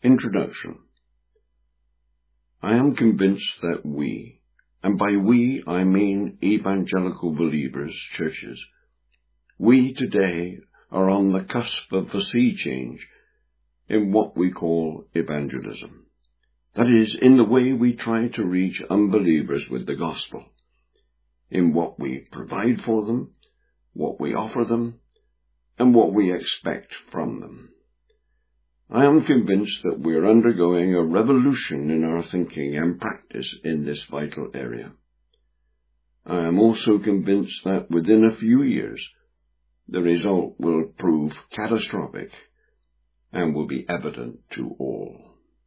Introduction. I am convinced that we, and by we I mean evangelical believers, churches, we today are on the cusp of a sea change in what we call evangelism. That is, in the way we try to reach unbelievers with the gospel, in what we provide for them, what we offer them, and what we expect from them. I am convinced that we are undergoing a revolution in our thinking and practice in this vital area. I am also convinced that within a few years, the result will prove catastrophic and will be evident to all.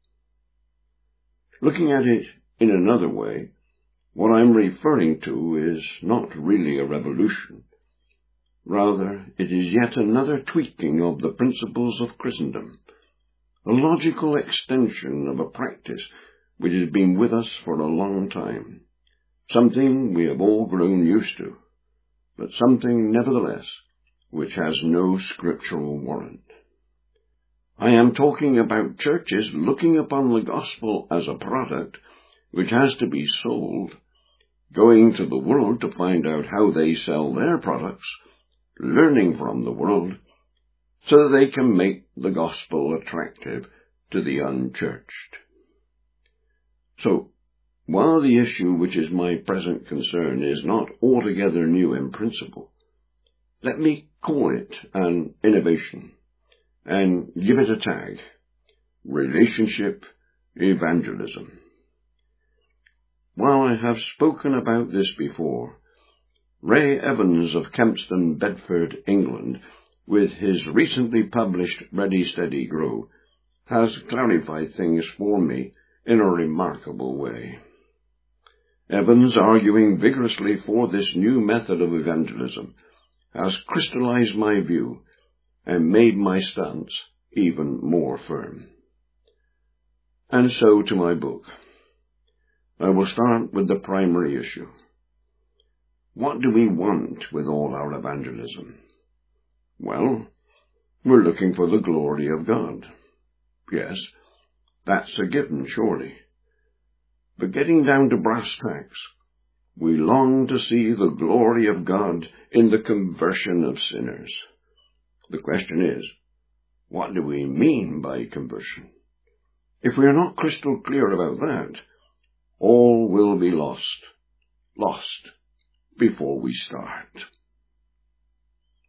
Looking at it in another way, what I'm referring to is not really a revolution. Rather, it is yet another tweaking of the principles of Christendom, a logical extension of a practice which has been with us for a long time, something we have all grown used to, but something, nevertheless, which has no scriptural warrant. I am talking about churches looking upon the gospel as a product which has to be sold, going to the world to find out how they sell their products, learning from the world, so that they can make the gospel attractive to the unchurched. So, while the issue which is my present concern is not altogether new in principle, let me call it an innovation, and give it a tag: relationship evangelism. While I have spoken about this before, Ray Evans of Kempston, Bedford, England, with his recently published Ready, Steady, Grow, has clarified things for me in a remarkable way. Evans, arguing vigorously for this new method of evangelism, has crystallized my view and made my stance even more firm. And so to my book. I will start with the primary issue. What do we want with all our evangelism? Well, we're looking for the glory of God. Yes, that's a given, surely. But getting down to brass tacks, we long to see the glory of God in the conversion of sinners. The question is, what do we mean by conversion? If we are not crystal clear about that, all will be lost before we start.